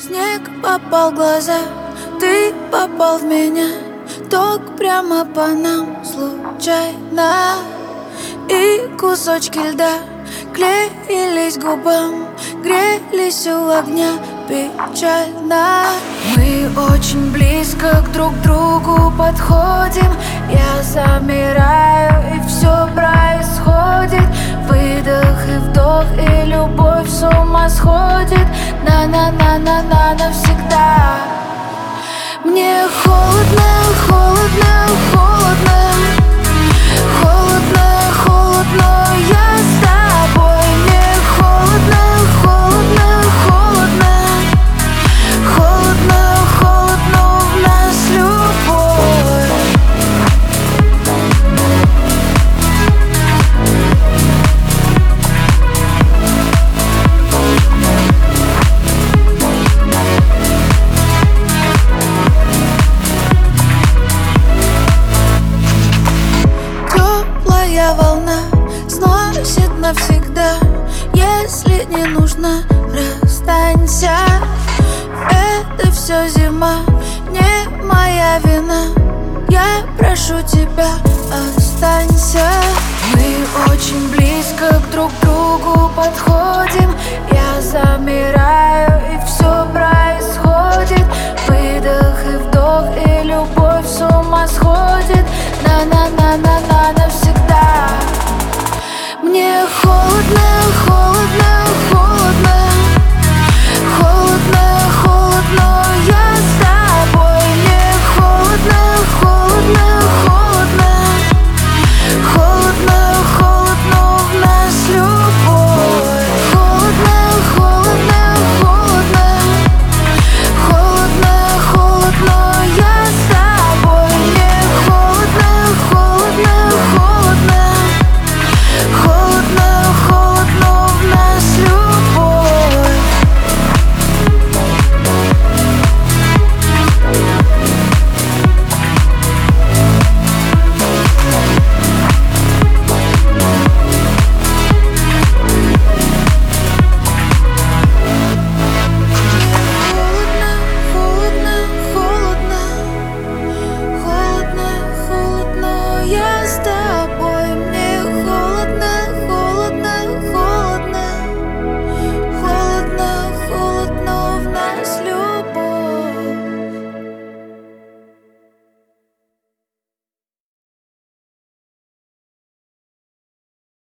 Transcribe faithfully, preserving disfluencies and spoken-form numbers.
Снег попал в глаза, ты попал в меня. Ток прямо по нам случайно. И кусочки льда клеились к губам, грелись у огня печально. Мы очень близко к друг другу подходим. Я замираю, и все происходит. Выдох и вдох, и любовь с ума сходит. На-на-на-на-на навсегда. Мне холодно, холодно, холодно. Холодно, холодно, я с тобой. Мне холодно, холодно, холодно. Холодно, холодно, в нас любовь. Теплая волна сносит навсегда. Если не нужно, расстанься. Это все зима, не моя вина. Я прошу тебя, останься. Мы очень близко к друг другу